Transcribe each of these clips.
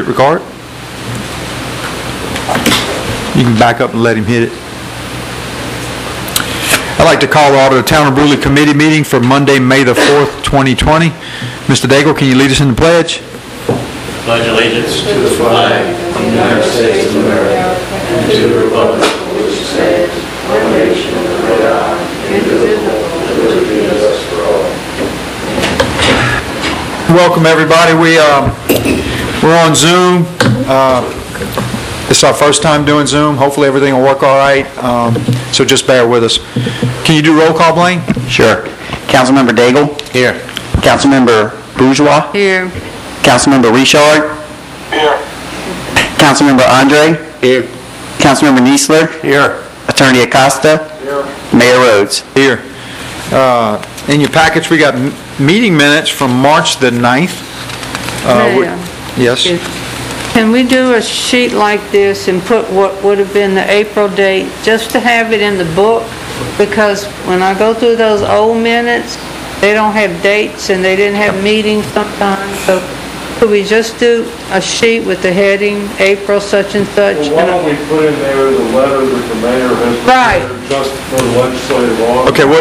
Ricard? You can back up and let him hit it. I'd like to call the Order of Town of Brewley Committee meeting for Monday, May the 4th, 2020. Mr. Daigle, can you lead us in the pledge? Pledge allegiance to the flag of the United States of America and to the republic for which it stands, one nation, under God, indivisible, with liberty and justice for all. Welcome, everybody. We're on Zoom. It's our first time doing Zoom. Hopefully everything will work all right, so just bear with us. Can you do roll call, Blaine? Sure. Councilmember Daigle? Here. Councilmember Bourgeois? Here. Councilmember Richard? Here. Councilmember Andre? Here. Councilmember Niesler? Here. Attorney Acosta? Here. Mayor Rhodes? Here. In your package, we got meeting minutes from March the 9th. Mayor, Yes. can we do a sheet like this and put what would have been the April date, just to have it in the book? Because when I go through those old minutes, they don't have dates and they didn't have meetings sometimes. So could we just do a sheet with the heading, April such and such? Well, why don't we put in there the letter that the mayor has prepared just for the legislative auditor? Okay,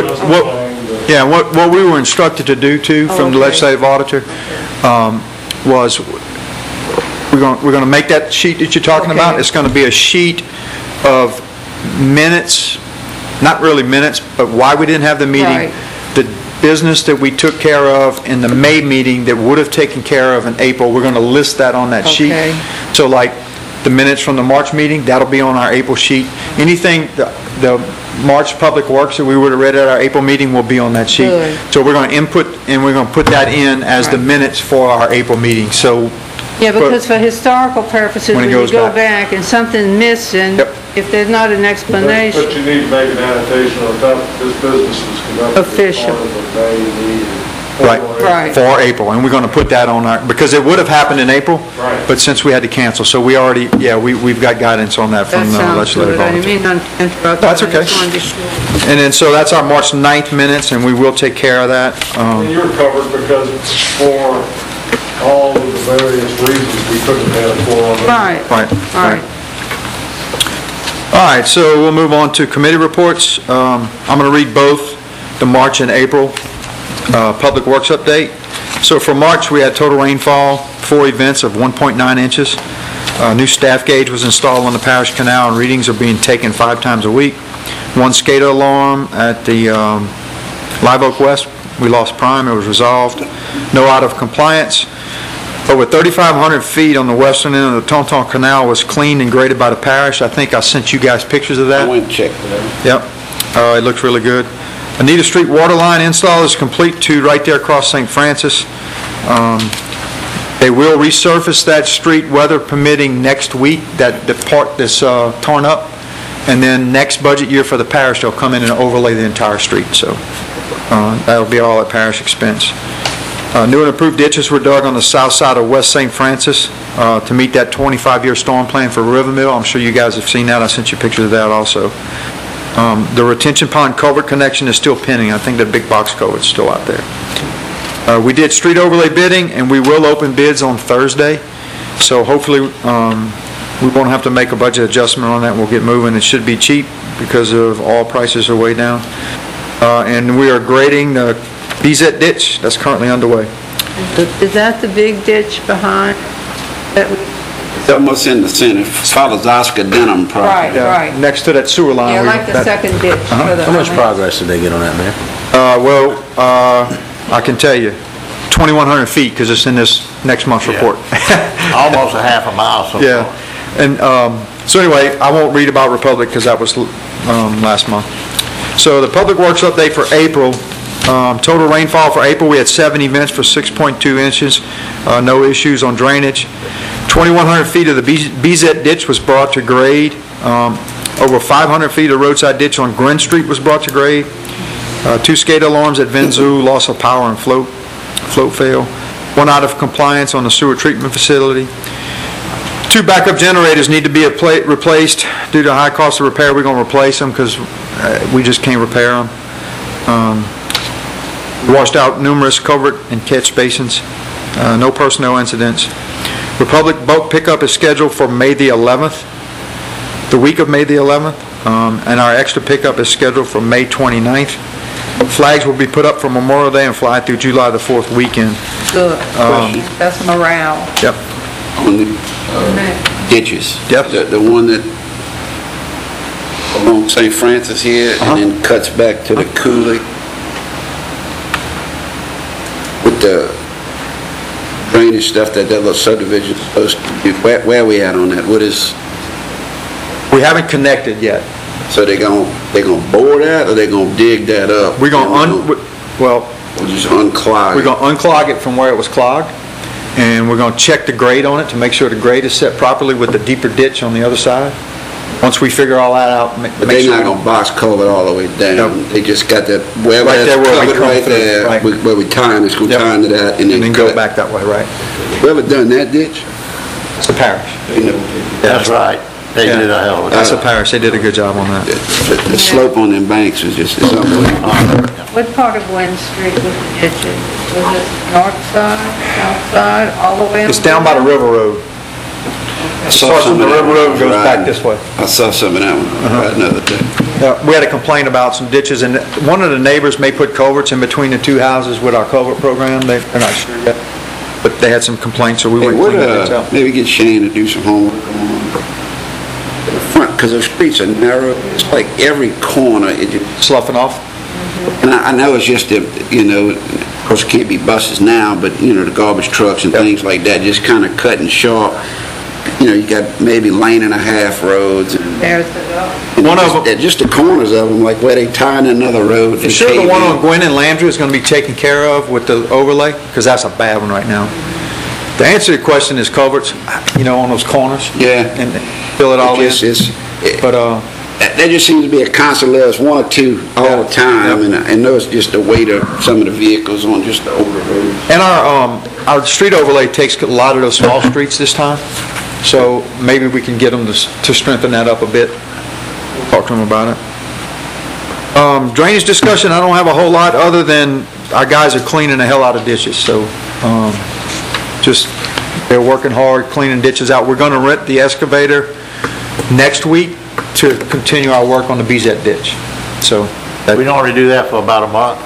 what we were instructed to do too from the legislative auditor was we're going to make that sheet that you're talking about. It's going to be a sheet of minutes, not really minutes, but why we didn't have the meeting, the business that we took care of in the May meeting that would have taken care of in April. We're going to list that on that sheet. So like the minutes from the March meeting, that'll be on our April sheet. Anything, the March Public Works that we would have read at our April meeting will be on that sheet. Good. So we're going to input and we're going to put that in as the minutes for our April meeting. So Yeah, because for historical purposes, When it when you goes go back. back and something's missing, Yep. if there's not an explanation. But you need to make an annotation on top, this business is conducted as Official. part of the May meeting. Right. Right. for April, and we're going to put that on our, because it would have happened in April, Right. but since we had to cancel, so we already, we've got guidance on that That from the sounds legislative good. I didn't auditor. mean to interrupt. That's I okay. just wanted to be sure. And then, so that's our March 9th minutes, and we will take care of that. And you're covered because for all of the various reasons we couldn't have a quorum. Right. Right. Right. All right, so we'll move on to committee reports. I'm going to read both the March and April Public Works update. So for March, we had total rainfall, 4 events of 1.9 inches. New staff gauge was installed on the parish canal, and readings are being taken 5 times a week. 1 SCADA alarm at the Live Oak West, we lost prime, it was resolved. No out of compliance. Over 3,500 feet on the western end of the Taunton Canal was cleaned and graded by the parish. I think I sent you guys pictures of that. I went and checked that. Yep, it looks really good. Anita Street water line install is complete to right there across St. Francis. They will resurface that street, weather permitting, next week, the part that's torn up. And then next budget year for the parish, they'll come in and overlay the entire street. So that'll be all at parish expense. New and improved ditches were dug on the south side of West St. Francis to meet that 25-year storm plan for Rivermill. I'm sure you guys have seen that. I sent you pictures of that also. The retention pond culvert connection is still pending. I think the big box culvert's still out there. We did street overlay bidding, and we will open bids on Thursday. So hopefully we won't have to make a budget adjustment on that. We'll get moving. It should be cheap because of all prices are way down. And we are grading the BZ ditch that's currently underway. Is that the big ditch behind? It's almost in the center, follows Oscar Denham property. Right. Next to that sewer line. Yeah, like the second ditch. How much progress did they get on that, Mayor? I can tell you, 2,100 feet, because it's in this next month's report. Almost a half a mile so Yeah, far. and so anyway, I won't read about Republic because that was last month. So the Public Works update for April, total rainfall for April, we had 7 events for 6.2 inches, no issues on drainage. 2,100 feet of the BZ ditch was brought to grade. Over 500 feet of roadside ditch on Gren Street was brought to grade. 2 SCADA alarms at Venzu, loss of power and float fail. 1 out of compliance on the sewer treatment facility. 2 backup generators need to be replaced due to high cost of repair. We're going to replace them because we just can't repair them. Washed out numerous culvert and catch basins. No personnel incidents. Republic boat pickup is scheduled for May the 11th, the week of May the 11th, and our extra pickup is scheduled for May 29th. Flags will be put up for Memorial Day and fly through July the 4th weekend. Good. That's morale. Yep. On the ditches. Yep. The one that along St. Francis here and then cuts back to the coulee. With the drainage stuff that little subdivision is supposed to do. Where are we at on that? What is, We haven't connected yet. so they gonna bore that or they gonna dig that up? We're going to, well, Or just unclog we're it? going to unclog it from where it was clogged, and we're going to check the grade on it to make sure the grade is set properly with the deeper ditch on the other side. Once we figure all that out, But make they're sure. not gonna box culvert all the way down. No. They just got that, wherever Right there that's where we covered come right through, there, right. where we tie, it's gonna Yep. tie into that And then go cut. back that way, right? Whoever done that ditch, It's the parish. they know. That's right. They Yeah. did a hell of a That's job. the parish. They did a good job on that. The slope on them banks is just, it's unbelievable. What part of Gwen Street was the ditches? Was it north side, south side, all the way? It's down by the river road. I saw Starts some from of the that river when I road was and goes back riding. this way. I saw some of that one right another day. We had a complaint about some ditches, and one of the neighbors may put culverts in between the two houses with our culvert program. They're not sure yet, but they had some complaints, so we Hey, went and what, cleaned the ditch out. maybe get Shane to do some homework on the front, because those streets are narrow. It's like every corner, it just, Sloughing off? and I know it's just the, of course it can't be buses now, but, the garbage trucks and things like that, just kind of cutting short. You got maybe lane and a half roads. There's the dog. And One of just the corners of them, like where they tying another road. For sure, the one on Gwen and Landry is going to be taken care of with the overlay, because that's a bad one right now. The answer to your question is culverts, on those corners. Yeah. And fill it all in. But, There just seems to be a constant, there's one or two all the time, and I know it's just the weight of some of the vehicles on just the older roads. and our street overlay takes a lot of those small streets this time, so maybe we can get them to strengthen that up a bit. Talk to them about it. Drainage discussion, I don't have a whole lot, other than our guys are cleaning the hell out of ditches, so, they're working hard, cleaning ditches out. We're gonna rent the excavator next week to continue our work on the BZ ditch, so. We normally do that for about a month.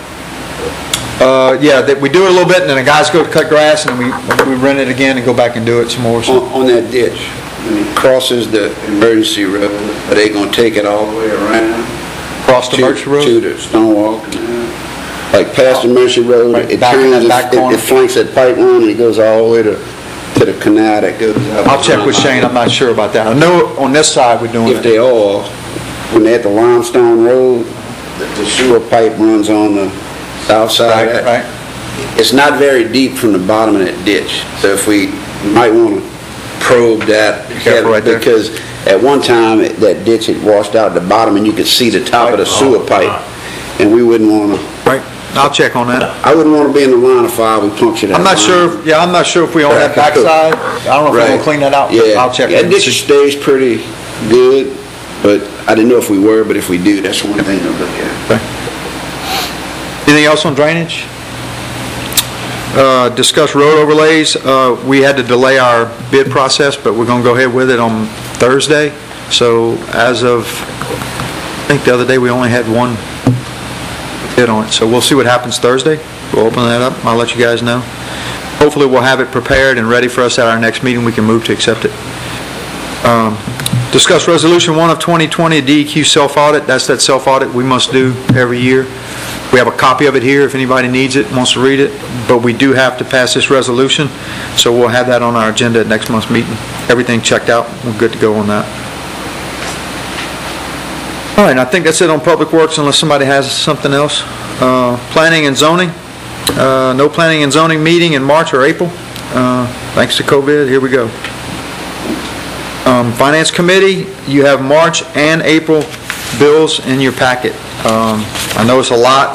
We do it a little bit, and then the guys go cut grass, and we rent it again and go back and do it some more, so. On that ditch, when it crosses the emergency road, are they gonna take it all the way around? Across the Merchant Road? To the Stonewall Canal? Like past the emergency road, Right, it back in turns, that back corner. it flanks that pipe line, and it goes all the way to the canal that goes out. I'll check with Shane, I'm not sure about that. I know on this side we're doing If it. they are, when they're at the Limestone Road, the sewer pipe runs on the south side of that. Right? It's not very deep from the bottom of that ditch, so if we might want to probe that. careful right there. Because at one time, that ditch had washed out the bottom and you could see the top of the sewer pipe, and we wouldn't want to, Right, I'll check on that. I wouldn't want to be in the line of fire, we puncture that I'm not line. sure, I'm not sure if we own that backside. I don't know if we're gonna Right. clean that out, but Yeah. I'll check. That and ditch see. stays pretty good, but I didn't know if we were, but if we do, that's one thing to look at. Anything else on drainage? Discuss road overlays. We had to delay our bid process, but we're gonna go ahead with it on Thursday. So as of, I think the other day, we only had one bid on it. So we'll see what happens Thursday. We'll open that up. I'll let you guys know. Hopefully, we'll have it prepared and ready for us at our next meeting. We can move to accept it. Discuss Resolution 1 of 2020, DEQ self-audit. That's that self-audit we must do every year. We have a copy of it here if anybody needs it, wants to read it, but we do have to pass this resolution, so we'll have that on our agenda at next month's meeting. Everything checked out, we're good to go on that. All right, I think that's it on Public Works unless somebody has something else. Planning and zoning, no planning and zoning meeting in March or April. Thanks to COVID, here we go. Finance Committee, you have March and April bills in your packet. I know it's a lot.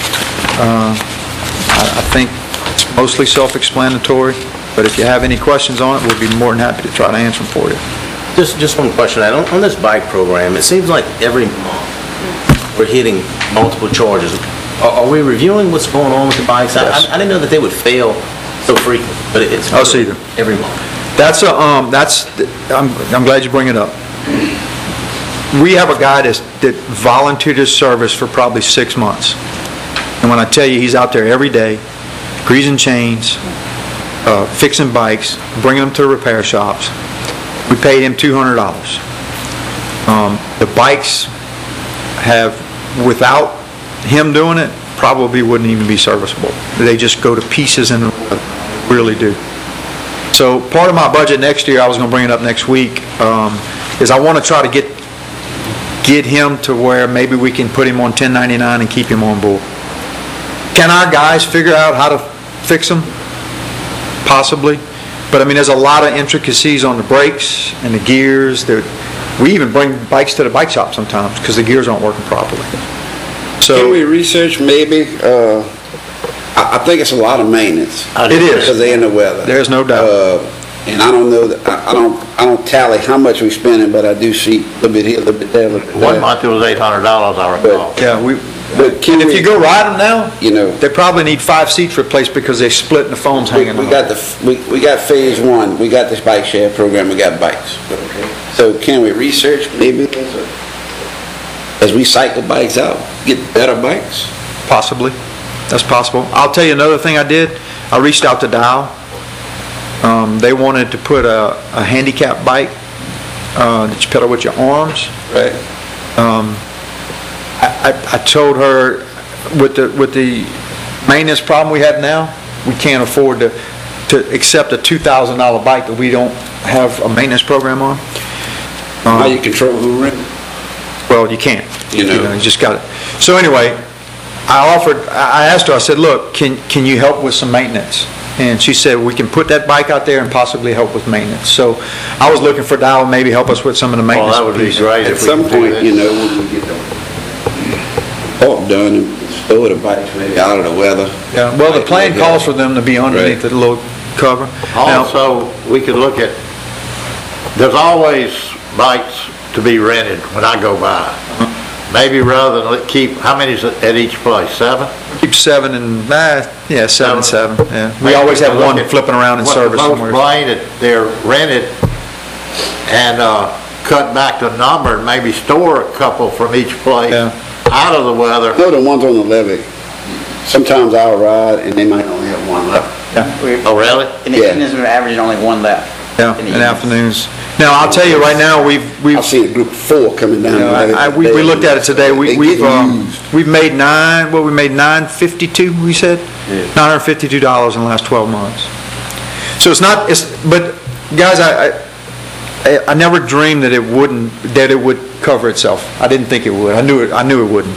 I think it's mostly self-explanatory, but if you have any questions on it, we'll be more than happy to try to answer them for you. Just one question. On this bike program, it seems like every month we're hitting multiple charges. Are we reviewing what's going on with the bikes? Yes. I didn't know that they would fail so frequently, but it's I'll see them. every month. I'm glad you bring it up. We have a guy that volunteered his service for probably 6 months. And when I tell you he's out there every day, greasing chains, fixing bikes, bringing them to repair shops, we paid him $200. The bikes have, without him doing it, probably wouldn't even be serviceable. They just go to pieces and really do. So part of my budget next year, I was going to bring it up next week, is I want to try to get him to where maybe we can put him on 1099 and keep him on board. Can our guys figure out how to fix them? Possibly. But I mean, there's a lot of intricacies on the brakes and the gears. We even bring bikes to the bike shop sometimes because the gears aren't working properly. So Can we research maybe, I think it's a lot of maintenance. It is. Because they're in the weather. There's no doubt. And I don't know, I don't tally how much we're spending, but I do see a little bit here, a little bit there, a little bit there. One month it was $800, I recall. Yeah, But can and if you go ride them now, You know. they probably need 5 seats replaced because they split and the foam's hanging We on. got we got phase one, we got this bike share program, we got bikes. So can we research maybe as we cycle bikes out, get better bikes? Possibly. That's possible. I'll tell you another thing I did. I reached out to Dow. They wanted to put a handicap bike that you pedal with your arms. Right. I told her with the maintenance problem we have now, we can't afford to accept a $2,000 bike that we don't have a maintenance program on. How you control who rent? Well, you can't. You know. You just got it. So anyway, I asked her, I said, look, can you help with some maintenance? And she said, we can put that bike out there and possibly help with maintenance. So I was looking for Dow to maybe help us with some of the Well, maintenance. that would be piece. great At if we some could do point, that. you know, we can get the all done and stow the bikes maybe out of the weather. Yeah, well, the plan calls for them to be underneath the little cover. Now, Also, we could look at, there's always bikes to be rented when I go by. Maybe rather than keep, how many is at each place, 7? keep 7 and, yeah, 7, yeah. We Maybe always have look one at flipping around in what service most somewhere. blame that they're rented and cut back the number and maybe store a couple from each place Yeah. out of the weather. I know the ones on the levee, sometimes I'll ride and they might only have one left. Oh, really? In the Yeah. evenings, we're averaging only one left. Yeah, in the afternoons. Now, I'll tell you right now, I've seen a group of 4 coming down the levee. we looked at it today. They We've get used. made $952, we said? $952 in the last 12 months. So but guys, I never dreamed that it would cover itself. I didn't think it would. I knew it wouldn't.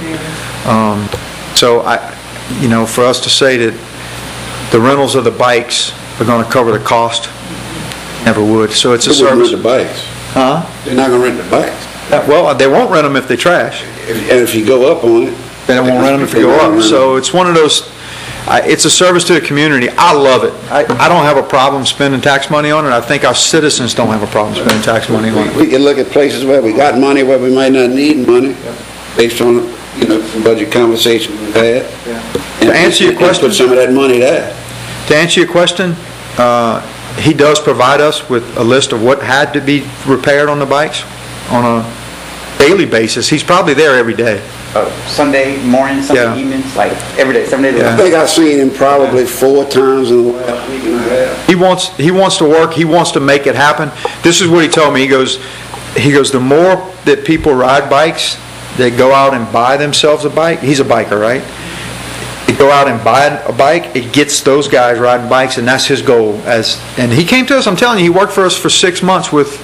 So for us to say that the rentals of the bikes are going to cover the cost, never would. So it's a They wouldn't service. rent the bikes. Huh? They're not gonna rent the bikes. Well, they won't rent them if they trash. And if you go up on it. They won't rent them if you go up. So it's one of those, it's a service to the community. I love it. I don't have a problem spending tax money on it. I think our citizens don't have a problem spending tax money on it. We can look at places where we got money, where we might not need money, based on, some budget conversations we've had. To answer your question- Put some of that money there. To answer your question, he does provide us with a list of what had to be repaired on the bikes on a daily basis. He's probably there every day. Sunday morning, Yeah. Sunday evenings, like every day, 7 days a Yeah. I think I've seen him probably 4 times in the last week and a half. He wants to work. He wants to make it happen. This is what he told me. He goes, the more that people ride bikes, they go out and buy themselves a bike. He's a biker, right? They go out and buy a bike. It gets those guys riding bikes, and that's his goal. And he came to us. I'm telling you, he worked for us for 6 months with.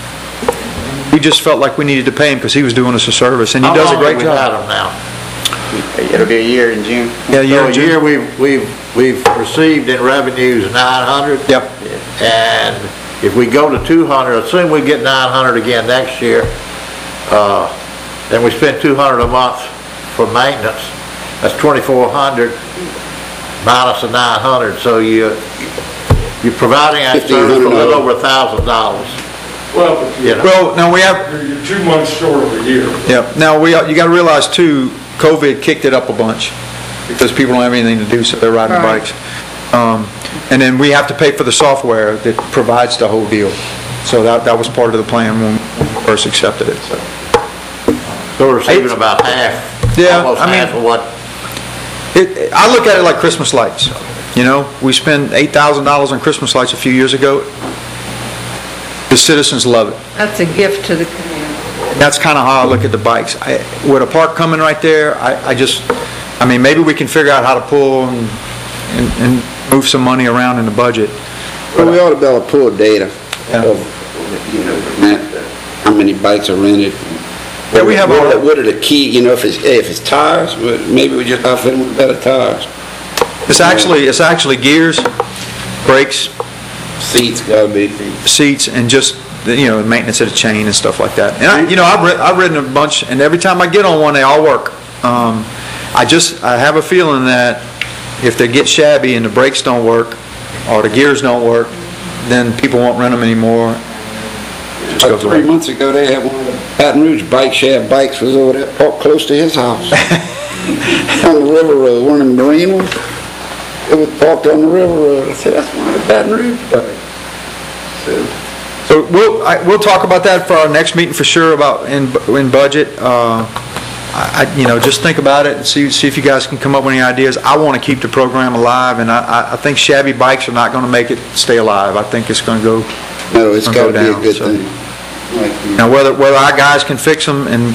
We just felt like we needed to pay him because he was doing us a service, and he does a great How long have we had job. them now? It'll be a year in June. Yeah, So you're a year we've received in revenues 900. Yep. And if we go to 200, assume we get 900 again next year, then we spend 200 a month for maintenance. That's 2,400 minus the 900. So you're providing that service for a little over $1,000. Well, but You know? Well, now we have. you're 2 months short of a year. Yeah. Now you got to realize too, COVID kicked it up a bunch because people don't have anything to do, so they're riding Right. bikes. And then we have to pay for the software that provides the whole deal. So that was part of the plan when we first accepted it, so. So we're saving about half, Yeah, almost I mean- half of what, I look at it like Christmas lights, you know? We spent $8,000 on Christmas lights a few years ago. The citizens love it. That's a gift to the community. That's kind of how I look at the bikes. With a park coming right there, I mean, maybe we can figure out how to pull and move some money around in the budget. Well, we ought to be able to pull data Yeah. of, you know, how many bikes are rented. Yeah, we have all that. What are the key, you know, if it's tires, well, maybe we just outfit them with better tires. It's actually gears, brakes, Seats gotta be. seats, and just, you know, maintenance of the chain and stuff like that. And I've ridden a bunch, and every time I get on one, they all work. I have a feeling that if they get shabby and the brakes don't work, or the gears don't work, then people won't rent them anymore. Just About goes 3 away. months ago, they had one of the Baton Rouge bike shab bikes was over there, parked close to his house. On the river road, one of them marine ones. It was parked on the river road. I said, that's one of the Baton Rouge bikes. So we'll talk about that for our next meeting for sure, about in budget. Just think about it and see if you guys can come up with any ideas. I want to keep the program alive, and I think shabby bikes are not going to make it stay alive. I think it's going to go. No, it's Go gotta be a down, good so. thing. Like, Now, whether our guys can fix them, and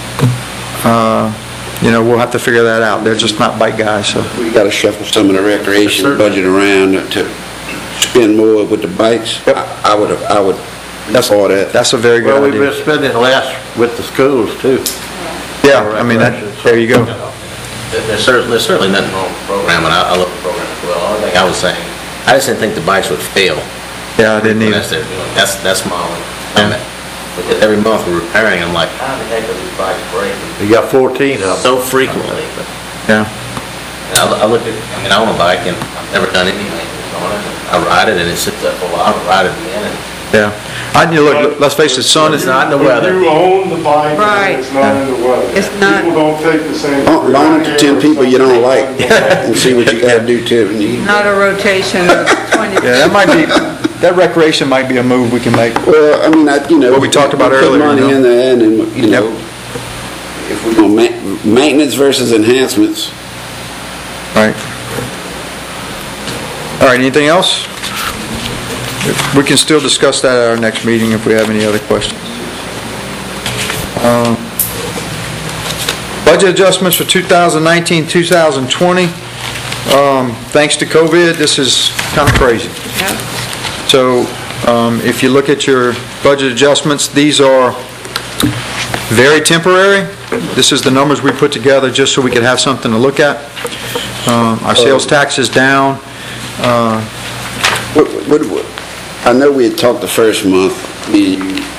we'll have to figure that out. They're just not bike guys, so. we gotta shuffle some of the recreation Yes, sir. budget around to spend more with the bikes. Yep. I would for that. That's a very well, good we've been idea. spending less with the schools too. Yeah, I mean, there you go. There's certainly nothing wrong with the program, and I love the program as well. The only thing I was saying, I just didn't think the bikes would fail. Yeah, I didn't either. That's my only comment. Because every month we're repairing, I'm like, how the heck are these bikes breaking We got 14 of them. so frequently? But Yeah. I look at, I own a bike, and I've never done any maintenance on it. I ride it, and it sits up for a while, I ride it again, and Yeah. Look, let's face it, sun is not in the weather. You own the bike, Right. and it's not in the weather. It's not- People don't take the same. Loan it to 10 people you don't like and see what you gotta do to it. And you- Not a rotation of 20. Yeah, that recreation might be a move we can make. Well, I mean, What we talked about earlier, Put money you know? in there, and then, you know, Yep. if we're gonna maintenance versus enhancements. Right. All right, anything else? We can still discuss that at our next meeting if we have any other questions. Budget adjustments for 2019, 2020. Thanks to COVID, this is kind of crazy. Yep. So if you look at your budget adjustments, these are very temporary. This is the numbers we put together just so we could have something to look at. Our sales tax is down. I know we had talked the first month, we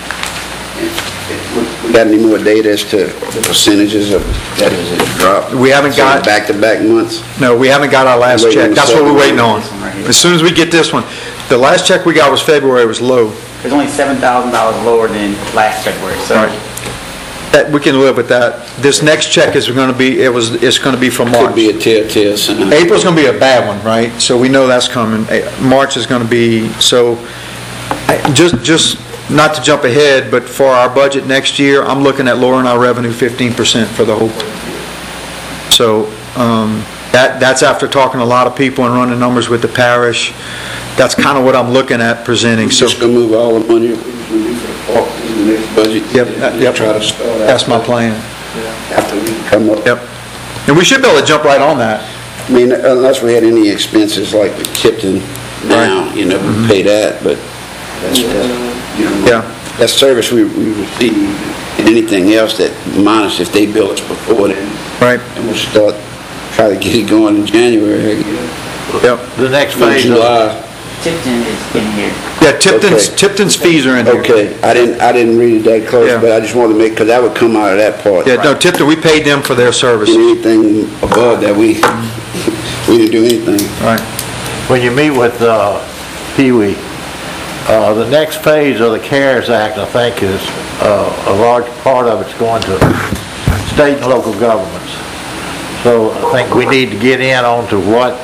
got any more data as to the percentages of that has dropped? We haven't got- Back-to-back months? No, we haven't got our last Waiting on check. the That's what we're second waiting one. on. As soon as we get this one. The last check we got was February, was low. It's only $7,000 lower than last February, so. Right. We can live with that. This next check is going to be, it's going to be from Could March. be a telltale sign. April's going to be a bad one, right? So we know that's coming. March is going to be, so, just not to jump ahead, but for our budget next year, I'm looking at lowering our revenue 15% for the whole year. So, that's after talking to a lot of people and running numbers with the parish. That's kind of what I'm looking at presenting, We're so. just gonna move all the money we need for the park in the next budget. Yep. Try to start out. That's my plan. After we come up. Yep. And we should be able to jump right on that. I mean, unless we had any expenses like with Tipton now, we pay that, but that's, Yeah. that service we receive, and anything else that minus if they bill us before then. Right. And we'll try to get it going in January, I guess. Yep. The next Or phase of July. Tipton is in here. Yeah, Tipton's, Okay. Tipton's fees are in here. Okay, I didn't read it that close, Yeah. but I just wanted to make, because that would come out of that part. Yeah, no, Tipton, we paid them for their service. And anything above that, we didn't do anything. Right. when you meet with Pee Wee, the next phase of the CARES Act, I think, is a large part of it's going to state and local governments. So I think we need to get in onto what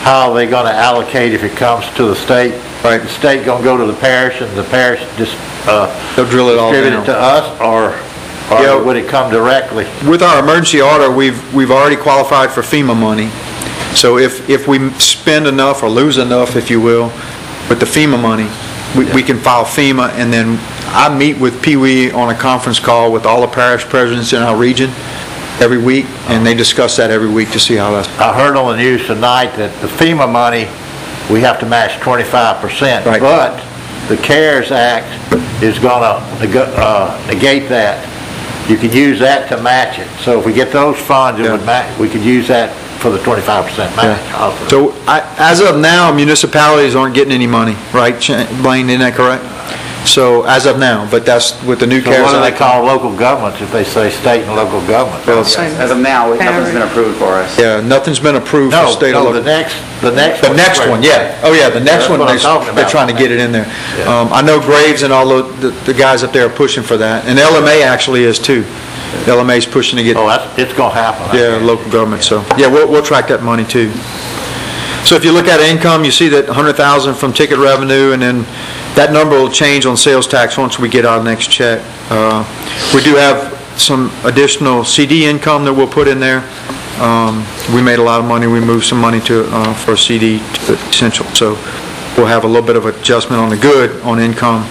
how are they gonna allocate if it comes to the state? Right. The state gonna go to the parish and the parish just, They'll drill it all distribute it to down. us, or Yeah. would it come directly? With our emergency order, we've already qualified for FEMA money. So if we spend enough or lose enough, if you will, with the FEMA money, we can file FEMA, and then I meet with Pee Wee on a conference call with all the parish presidents in our region every week, and they discuss that every week to see how that's. I heard on the news tonight that the FEMA money, we have to match 25%. Right. But the CARES Act is gonna negate that. You can use that to match it. So if we get those funds, it would match, we could use that for the 25% match also. So as of now, municipalities aren't getting any money, right, Blaine, isn't that correct? So as of now, but that's with the new So CARES what do they Act. call local governments if they say state and local government? Well, As of now, nothing's been approved for us. Yeah, nothing's been approved for No, state or no, local. the next The one's next great. one, yeah. Oh, yeah, the next That's one, what I'm talking they're about. trying to get it in there. Yeah. I know Graves and all the guys up there are pushing for that, and LMA actually is too. LMA's pushing to get, Oh, it's gonna happen. I yeah, guarantee. local government, so, yeah, we'll track that money too. So if you look at income, you see that 100,000 from ticket revenue, and then that number will change on sales tax once we get our next check. We do have some additional CD income that we'll put in there. We made a lot of money, we moved some money for a CD to Essential, so we'll have a little bit of adjustment on the good on income.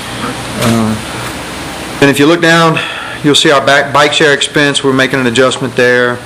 And if you look down, you'll see our bike share expense, we're making an adjustment there.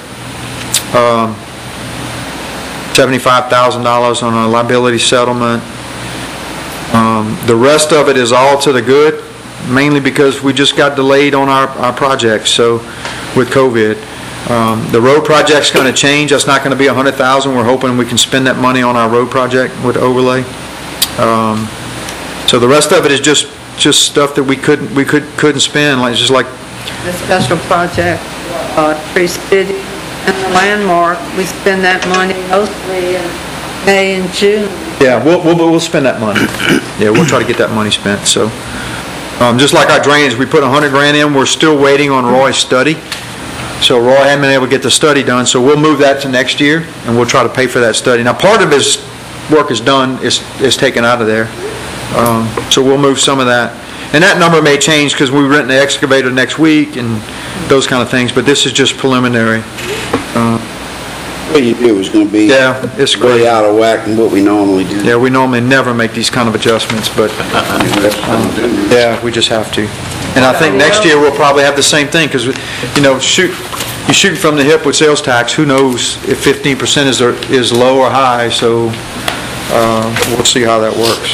$75,000 on a liability settlement. The rest of it is all to the good, mainly because we just got delayed on our projects, so, with COVID. The road project's gonna change, that's not gonna be 100,000, we're hoping we can spend that money on our road project with overlay. So the rest of it is just stuff that we couldn't spend, like, just like, The special project, Tree City and the Landmark, we spend that money mostly in May and June. yeah, we'll spend that money. Yeah, we'll try to get that money spent, so. Just like our drainage, we put 100 grand in, we're still waiting on Roy's study. So Roy hadn't been able to get the study done, so we'll move that to next year, and we'll try to pay for that study. Now, part of his work is done, is taken out of there, so we'll move some of that. And that number may change, because we rent the excavator next week, and those kind of things, but this is just preliminary. What you do is gonna be Yeah, it's great. way out of whack than what we normally do. Yeah, we normally never make these kind of adjustments, but, yeah, we just have to. And I think next year we'll probably have the same thing, because, you shoot from the hip with sales tax, who knows if 15% is low or high, so we'll see how that works.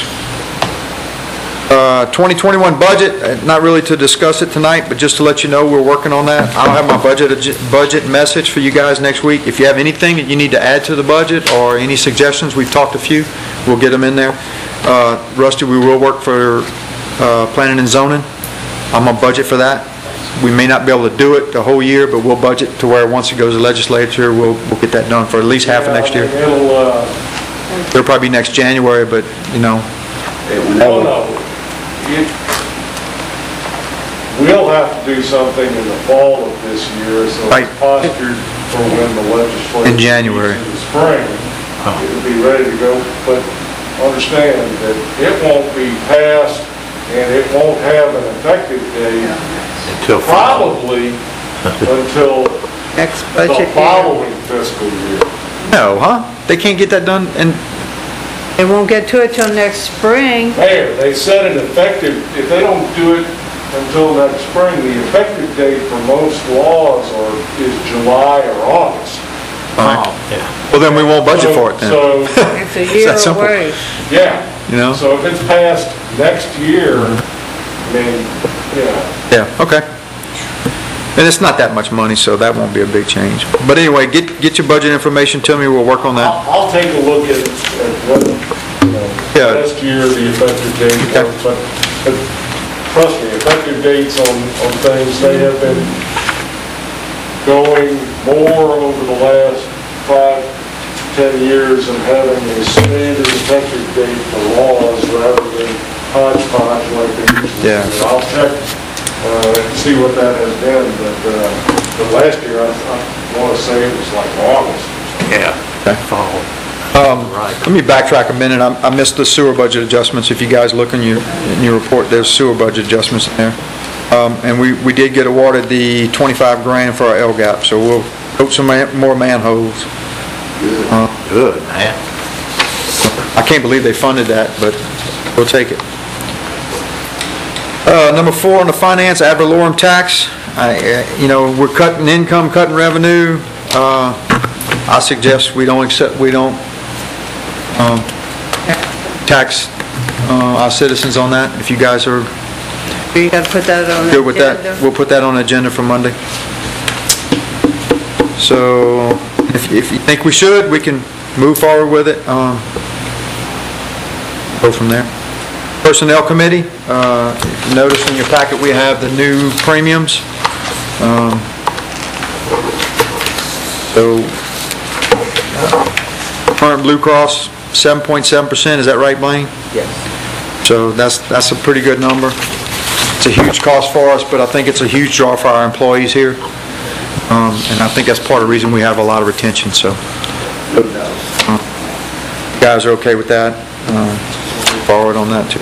2021 budget, not really to discuss it tonight, but just to let you know, we're working on that. I'll have my budget message for you guys next week. If you have anything that you need to add to the budget, or any suggestions, we've talked a few, we'll get them in there. Rusty, we will work for planning and zoning. I'm on budget for that. We may not be able to do it the whole year, but we'll budget to where once it goes to legislature, we'll get that done for at least half of next year. It'll probably be next January, but, No. We'll have to do something in the fall of this year, so Right. it's postured for when the legislature. In January. meets in the spring, it'll be ready to go, but understand that it won't be passed, and it won't have an effective date, Until fall. probably until Next the budget year. following fiscal year. no, huh? They can't get that done, and, They won't get to it till next spring. Mayor, they set an effective, if they don't do it until next spring, the effective date for most laws is July or August. Oh, yeah. well, then we won't budget for it then. So, It's a year that simple. away. yeah. You know? So if it's passed next year, I mean, Yeah, okay. And it's not that much money, so that won't be a big change. But anyway, get your budget information to me, we'll work on that. I'll take a look at what, Yeah. last year, the effective date Okay. was, but trust me, effective dates on things, they have been going more over the last 5, 10 years and having a standard effective date for laws rather than hodgepodge like they usually Yeah. do. I'll check, see what that has been, but last year, I want to say it was like August. Yeah. Okay. Fall. Let me backtrack a minute. I missed the sewer budget adjustments. If you guys look in your report, there's sewer budget adjustments in there. And we did get awarded the 25 grand for our LGAP, so we'll hope some more manholes. Good, man. I can't believe they funded that, but we'll take it. Number 4 on the finance, ad valorem tax. We're cutting income, cutting revenue. I suggest we don't tax our citizens on that. If you guys are You gotta put that on the good with that, agenda. we'll put that on the agenda for Monday. So, if you think we should, we can move forward with it. Go from there. Personnel Committee, if you notice in your packet, we have the new premiums. Current Blue Cross, 7.7%, is that right, Blaine? Yes. So that's a pretty good number. It's a huge cost for us, but I think it's a huge draw for our employees here. And I think that's part of the reason we have a lot of retention, so. You guys are okay with that? Forward on that too.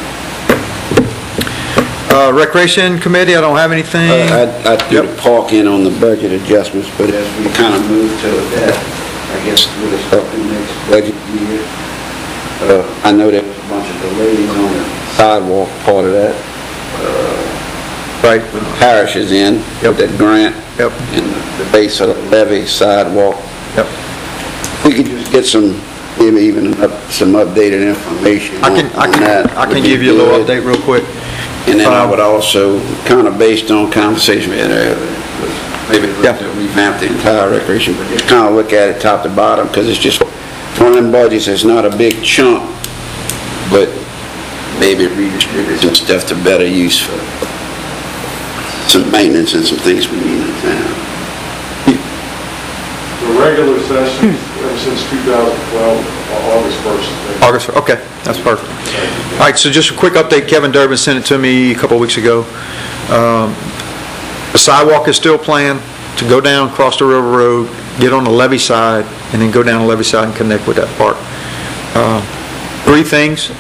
Recreation Committee, I don't have anything. I threw the park in on the budget adjustments, but as we kind of move to that, I guess we'll start the next budget year. I know there was a bunch of delays on the sidewalk part of that. Right. With the parish is in, with that grant. Yep. And the base of the levee sidewalk. Yep. We could just get maybe even some updated information on that. I can would be give you a little good. update real quick. And then I would also, kind of based on conversation we had earlier, maybe revamp the entire recreation, but just kind of look at it top to bottom, because it's just one of them budgets that's not a big chunk, but maybe redistribute some stuff to better use for some maintenance and some things we need in town. The regular session, ever since 2012, August 1st. August, okay, that's perfect. All right, so just a quick update. Kevin Durbin sent it to me a couple of weeks ago. The sidewalk is still planned to go down, cross the River Road, get on the levee side, and then go down the levee side and connect with that park. 3 things.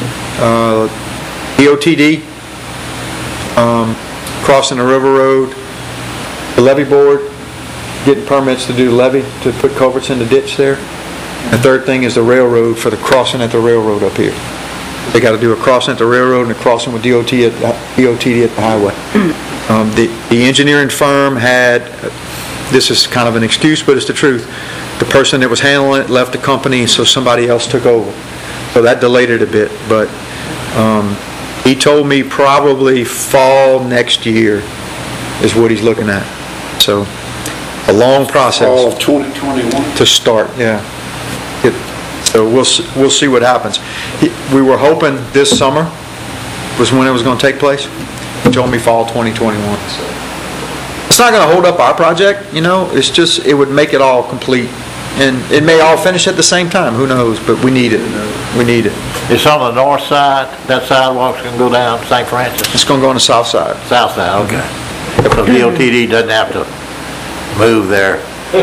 DOTD, crossing the River Road, the levee board, getting permits to do the levee, to put culverts in the ditch there. The third thing is the railroad, for the crossing at the railroad up here. They got to do a crossing at the railroad and a crossing with DOTD at the highway. The engineering firm had, this is kind of an excuse, but it's the truth, the person that was handling it left the company, so somebody else took over. So that delayed it a bit, but he told me probably fall next year is what he's looking at. So a long process. All of 2021? To start, yeah. So we'll see what happens. We were hoping this summer was when it was going to take place. He told me fall 2021. So it's not going to hold up our project, it's just, it would make it all complete. And it may all finish at the same time, who knows, but we need it. We need it. It's on the north side, that sidewalk's gonna go down St. Francis? It's going to go on the south side. South side, okay. So DOTD doesn't have to move there.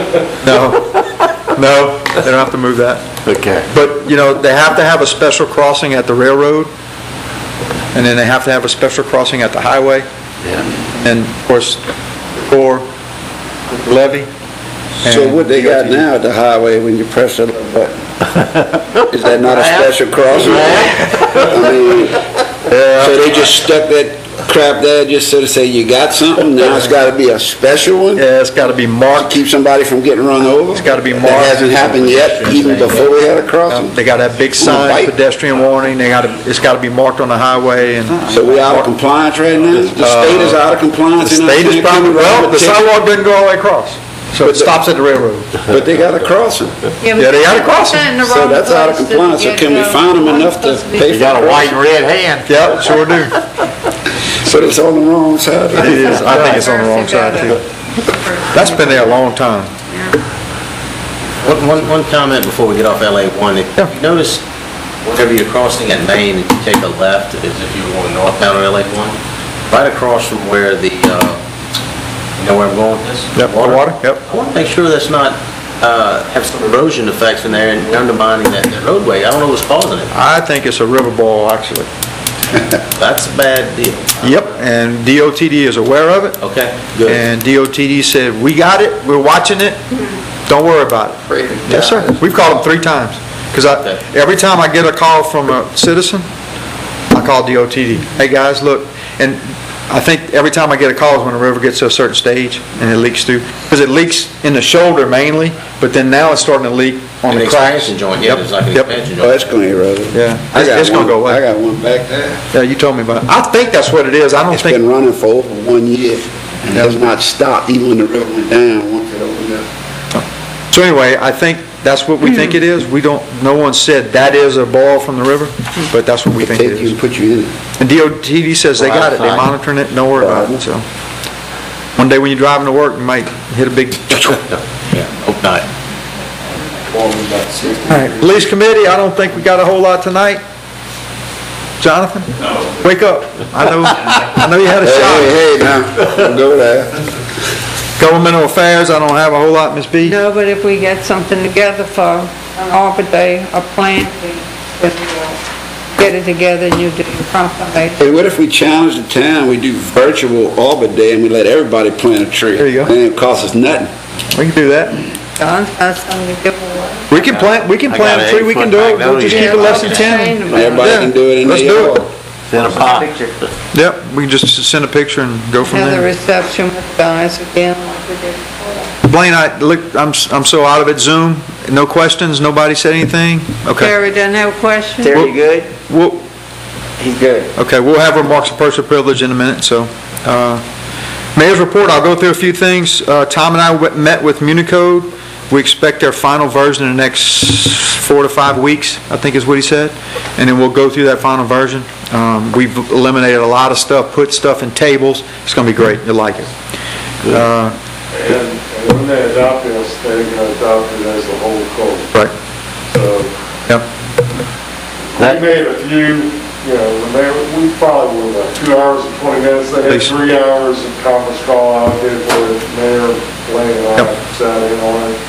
No, they don't have to move that. Okay. But, they have to have a special crossing at the railroad, and then they have to have a special crossing at the highway, Yeah. and of course, or levee. So and what they got DOTD. now at the highway when you press the little button? Is that not a special crossing? I mean, so they just stuck that crap there just so to say you got something, now it's gotta be a special one? Yeah, it's got to be To marked. keep somebody from getting run over? It's gotta be That marked. hasn't happened yet, even before we had a crossing? They got to have big sign, White. pedestrian warning. It's got to be marked on the highway, and So we out of compliance right now? The state is out of the compliance? and state is everything? probably, well, the Ticket? sidewalk doesn't go all the way across, so it stops at the railroad. But they got a crossing. Yeah, they got a crossing. So that's out of compliance, so can we fine them enough to pay You for got a the white crossing? and red hand. Yeah, sure do. So it's on the wrong side? It is. I think it's on the wrong side too. That's been there a long time. One comment before we get off LA1. If you notice, whenever you're crossing at Main and you take a left, as if you were going northbound on LA1, right across from where the, you know where I'm going with this? Yep, the water, yep. I want to make sure that's not have some erosion effects in there and undermining that roadway. I don't know what's causing it. I think it's a river ball, actually. That's a bad deal. Yep, and DOTD is aware of it. Okay, good. And DOTD said, we got it, we're watching it, don't worry about it. Yes, sir. We've called them 3 times. Because every time I get a call from a citizen, I call DOTD. Hey, guys, look, and I think every time I get a call is when the river gets to a certain stage and it leaks through. Because it leaks in the shoulder mainly, but then now it's starting to leak on the cracks. Expansion joint, yeah, Yep, it's like an yep. expansion Oh, joint. that's gonna erode it. Yeah, I got it's gonna one- go away. I got one back there. Yeah, you told me about it. I think that's what it is. I don't It's been think, running for over 1 year and has not stopped even when the river went down once it opened up. so anyway, I think that's what we think it is. We don't, no one said that is a ball from the river, but that's what we think it Take you is. and put you in it. And DOTD says they got it, they're monitoring it, don't worry about it, so. One day when you're driving to work, you might hit a big... Yeah, hope not. All right, Police Committee, I don't think we got a whole lot tonight. Jonathan? No. Wake up. I know you had a shot. Hey, now, don't go there. Governmental Affairs, I don't have a whole lot, Ms. B. No, but if we get something together for Arbor Day, a plan, we get it together and you do your proclamation. Hey, what if we challenge the town, we do virtual Arbor Day and we let everybody plant a tree? There you go. And it costs us nothing. We can do that. Don's got something to give away. We can plant a tree, we can do it, we'll just keep it less than 10. Everybody Yeah, can do it in let's their do it. yard. Send a pot. Yep, we can just send a picture and go from Have the there. reception with guys again like we did before. Blaine, I'm so out of it, Zoom, no questions, nobody said anything? Okay. Terry doesn't have a question? Terry, you good? Well, He's good. okay, we'll have remarks of personal privilege in a minute, so. Mayor's report, I'll go through a few things. Tom and I met with Municode. We expect their final version in the next 4 to 5 weeks, I think is what he said. And then we'll go through that final version. We've eliminated a lot of stuff, put stuff in tables. It's going to be great. You'll like it. And when they adopt this, they're going to adopt it as the whole code. Right. So Yep. we made a few, we probably were about 2 hours and 20 minutes. They had Please. 3 hours of conference call I did with Mayor Blaine and I Yep. sat in on it,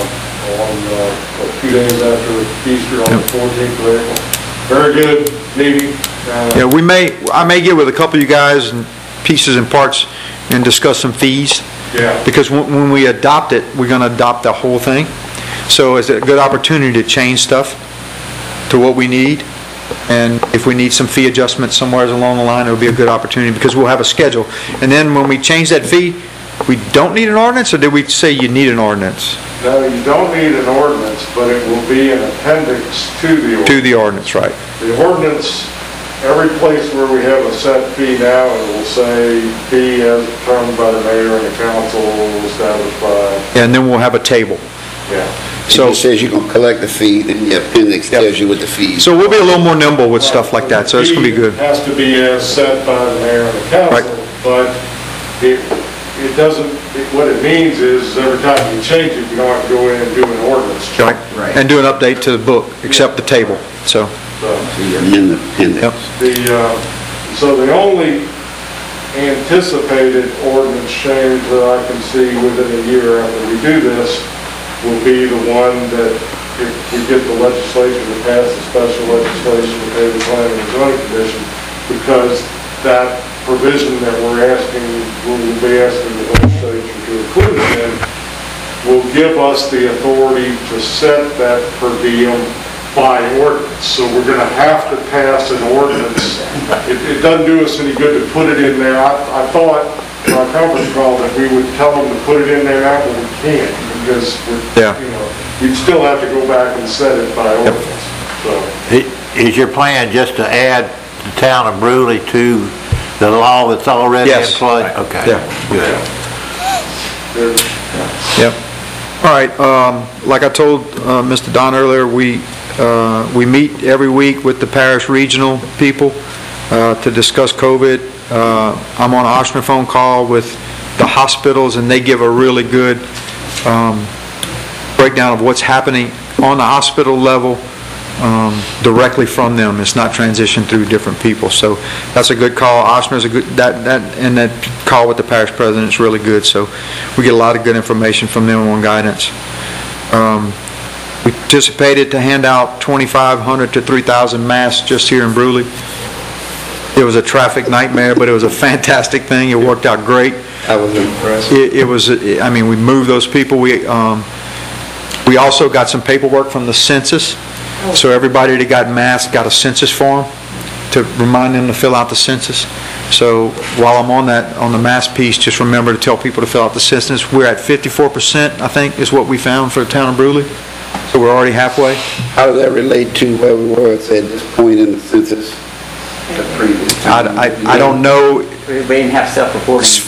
a few days after Easter on the 14th of April. Very good meeting. Yeah, I may get with a couple of you guys and pieces and parts and discuss some fees. Yeah. Because when we adopt it, we're going to adopt the whole thing. So it's a good opportunity to change stuff to what we need. And if we need some fee adjustments somewhere along the line, it'll be a good opportunity because we'll have a schedule. And then when we change that fee, we don't need an ordinance, or did we say you need an ordinance? No, you don't need an ordinance, but it will be an appendix to the ordinance. To the ordinance, right. The ordinance, every place where we have a set fee now, it will say fee as determined by the mayor and the council established by, And then we'll have a table. yeah. It So, just says you're gonna collect the fee, then the appendix tells you what the fee is. so we'll be a little more nimble with stuff like that, so it's going to be good. Fee has to be as set by the mayor and the council, Right. but it doesn't, what it means is every time you change it, you don't have to go in and do an ordinance change. Right. And do an update to the book, except the table, so. So, In the appendix. Yep. So the only anticipated ordinance change that I can see within a year after we do this will be the one that if we get the legislature to pass the special legislation to pay the planning and zoning commission, because that provision that we'll be asking the legislature to include in will give us the authority to set that per diem by ordinance. So we're going to have to pass an ordinance. It doesn't do us any good to put it in there. I thought in our conference call that we would tell them to put it in there now, but we can't because you'd still have to go back and set it by ordinance. So Is your plan just to add the town of Brewley to the law that's already in Yes. play? Okay. Yeah. Good. Yep. All right, like I told Mr. Don earlier, we meet every week with the parish regional people to discuss COVID. I'm on an Oshner phone call with the hospitals, and they give a really good breakdown of what's happening on the hospital level directly from them. It's not transitioned through different people. So that's a good call. Oshner's a good, and that call with the parish president is really good. So we get a lot of good information from them on guidance. We anticipated to hand out 2,500 to 3,000 masks just here in Brewley. It was a traffic nightmare, but it was a fantastic thing. It worked out great. I was impressed. It was, I mean, we moved those people. We also got some paperwork from the census. So everybody that got masks got a census form to remind them to fill out the census. So while I'm on the mask piece, just remember to tell people to fill out the census. We're at 54%, I think, is what we found for the town of Brewley. So we're already halfway. How does that relate to where we were at this point in the census? The previous time? I don't know. We didn't have self-reporting. It's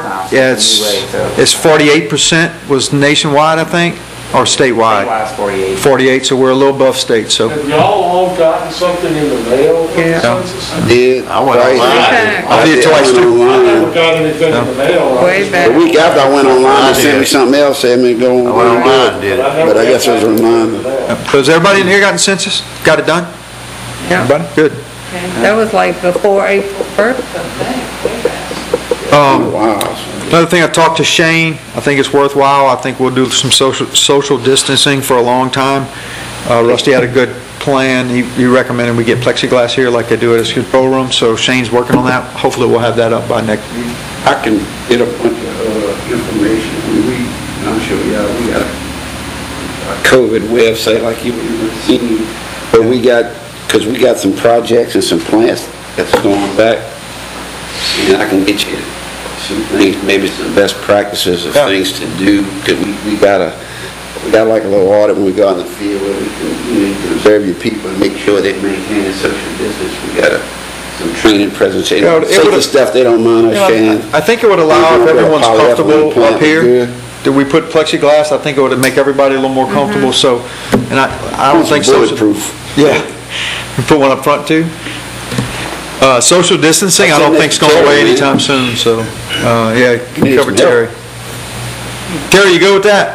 48% was nationwide, I think, or statewide. Statewide is 48. 48, so we're a little above state, so. Have y'all all gotten something in the mail from the census? I did. I went online. I did twice too. I never got anything in the mail. Way back. The week after I went online, they sent me something else, said me go I went and do online, it. did it. But I guess it was a reminder. So has everybody in here gotten census? Got it done? Yeah. Everybody? Good. That was like before April 1st, Wow. Another thing, I talked to Shane. I think it's worthwhile. I think we'll do some social distancing for a long time. Rusty had a good plan. He recommended we get plexiglass here like they do at his control room, so Shane's working on that. Hopefully we'll have that up by next week. I can get a bunch of information. I'm sure we got a COVID website like you were seeing, but we got some projects and some plans that's going back, and I can get you some things, maybe some best practices of things to do, because we got like a little audit when we go out in the field where we can observe your people and make sure they maintain a social distance. We got some training presentation, safety stuff they don't mind us sharing. I think it would allow, if everyone's comfortable up here, that we put plexiglass. I think it would make everybody a little more comfortable, so, and I don't think so. Bulletproof. Yeah. Put one up front too. Social distancing, I don't think it's going away anytime soon, so, yeah, you can cover Terry. Terry, you go with that?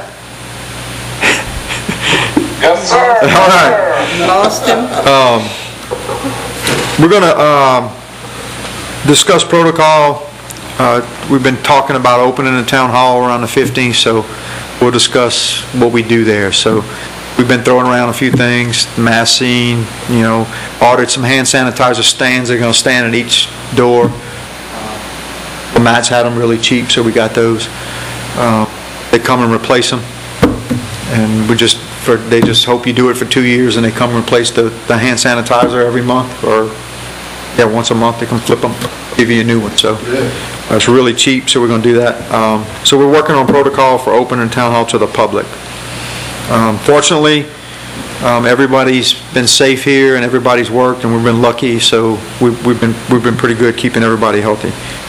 Yes, sir. All right. lost him. We're going to discuss protocol. We've been talking about opening the town hall around the 15th, so we'll discuss what we do there. So we've been throwing around a few things, massing, ordered some hand sanitizer stands. They're going to stand at each door. Matt's had them really cheap, so we got those. They come and replace them. And they just hope you do it for 2 years and they come and replace the hand sanitizer every month, or once a month they can flip them, give you a new one. So it's really cheap, so we're going to do that. So we're working on protocol for opening town hall to the public. Fortunately, everybody's been safe here and everybody's worked, and we've been lucky, so we've been pretty good keeping everybody healthy.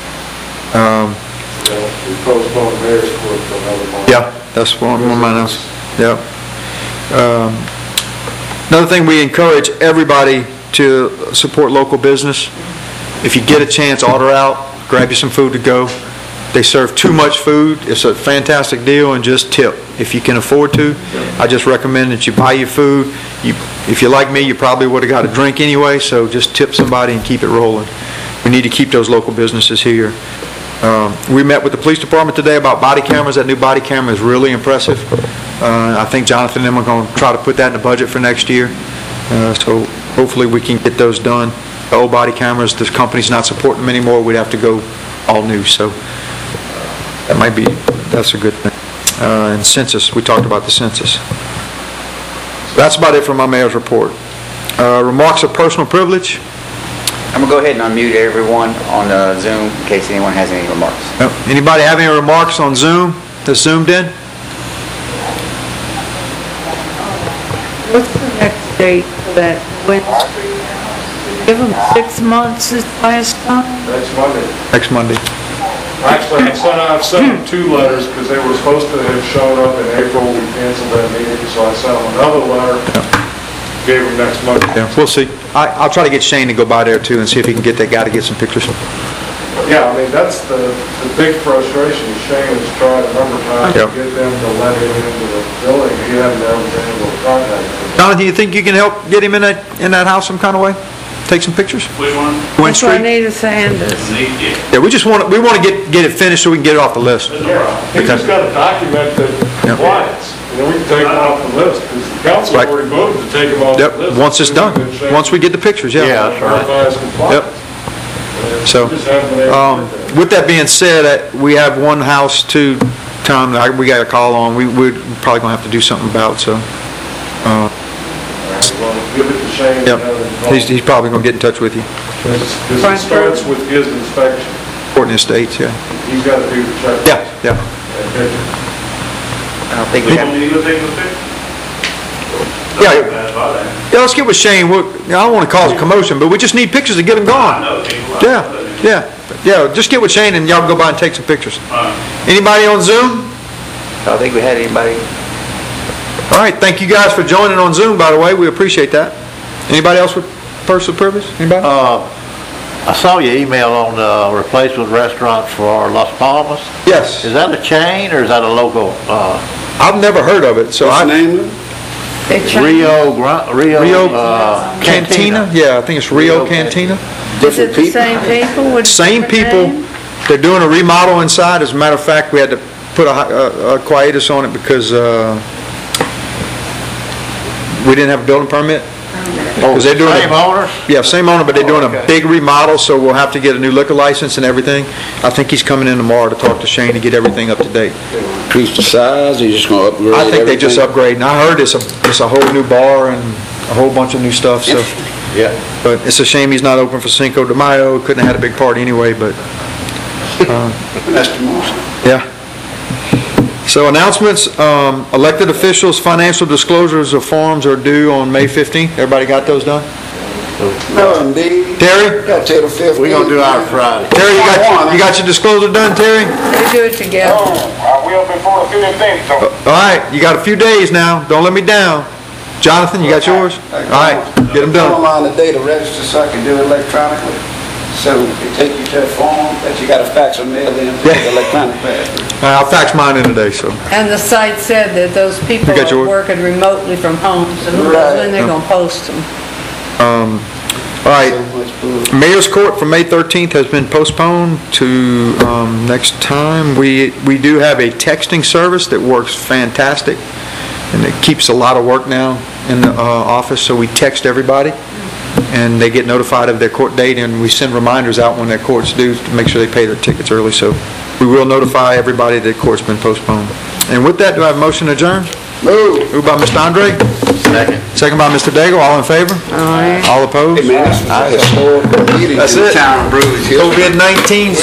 We postponed the mayor's court for another month. Yeah, that's one of mine else. Yeah. Another thing, we encourage everybody to support local business. If you get a chance, order out, grab you some food to go. They serve too much food. It's a fantastic deal, and just tip if you can afford to. I just recommend that you buy your food. If you're like me, you probably would have got a drink anyway, so just tip somebody and keep it rolling. We need to keep those local businesses here. We met with the police department today about body cameras. That new body camera is really impressive. I think Jonathan and them are going to try to put that in the budget for next year. So hopefully we can get those done. The old body cameras, this company's not supporting them anymore. We'd have to go all new. So that's a good thing. And census, we talked about the census. That's about it for my mayor's report. Remarks of personal privilege. I'm going to go ahead and unmute everyone on Zoom in case anyone has any remarks. Anybody have any remarks on Zoom that's zoomed in? What's the next date for that Wednesday? Give them 6 months this last time? Next Monday. Next Monday. Actually, I've sent them 2 letters because they were supposed to have shown up in April. We canceled that meeting, so I sent them another letter. Gave them next Monday. Yeah, we'll see. I'll try to get Shane to go by there too and see if he can get that guy to get some pictures. Yeah, I mean, that's the big frustration. Shane has tried a number of times to get them to let him into the building. He hasn't ever been able to contact them. Jonathan, you think you can help get him in that house some kind of way? Take some pictures? Which one? Gwen That's why I Street? need a Sanders. Yeah, we want to get it finished so we can get it off the list. Yeah, he just got to document the compliance. You know, we can take them off the list, because the council Right. already voted to take them off the Yep, list. once it's done, once we get the pictures, yeah. Yeah, that's right. Verifies compliance. So, We just haven't been able to get that. with that being said, we have one house, too, Tom, that we got a call on, we're probably gonna have to do something about, so, Well, give it to Shane. and yep. have him call. He's probably gonna get in touch with you, Because it starts with his inspection. Courtney Estates, yeah. He's got to do the check. Yeah, yeah. I don't think we have, Yeah, let's get with Shane, I don't wanna cause a commotion, but we just need pictures to get them gone. Yeah, yeah, just get with Shane and y'all can go by and take some pictures. Anybody on Zoom? I don't think we had anybody. All right, thank you guys for joining on Zoom, by the way, we appreciate that. Anybody else with personal privilege? Anybody? I saw your email on the replacement restaurant for Las Palmas. Yes, Is that a chain or is that a local, I've never heard of it, so What's the I, name? They changed- Rio Cantina? Yeah, I think it's Rio Rio Cantina. Is it Different the people? same people with Same different people, names? they're doing a remodel inside, as a matter of fact, we had to put a quietus on it because, we didn't have a building permit. Because they're doing same owners? Yeah, same owner, but they're doing Okay. a big remodel, so we'll have to get a new liquor license and everything. I think he's coming in tomorrow to talk to Shane to get everything up to date. Increase the size, or you just gonna upgrade I think they just everything? upgrading. I heard it's a whole new bar and a whole bunch of new stuff, so. Yeah. But it's a shame he's not open for Cinco de Mayo. Couldn't have had a big party anyway, but, That's the most. yeah. So announcements, elected officials' financial disclosures of forms are due on May 15th. Everybody got those done? No, indeed. Terry? Got till the 15th. We're gonna do ours Friday. Terry, you got your disclosure done, Terry? They do it together. I will before the 15th, so. All right, you got a few days now. Don't let me down. Jonathan, you got yours? All right, get them done. Online today to register so I can do it electronically. So it take you to a form that you gotta fax or mail in to the electronic passport. I'll fax mine in today, so. And the site said that those people You got are yours? working remotely from home, so who knows Right. when they're gonna post them. All right, So much bull. Mayor's Court for May 13th has been postponed to next time. We do have a texting service that works fantastic, and it keeps a lot of work now in the office, so we text everybody, and they get notified of their court date, and we send reminders out when their court's due to make sure they pay their tickets early, so we will notify everybody that court's been postponed. And with that, do I have a motion to adjourn? Move. Moved by Mr. Andre, Second. second by Mr. Daigle, all in favor? All opposed? Hey man, this was a historical meeting That's in the it. town of Bruce Hill. COVID-19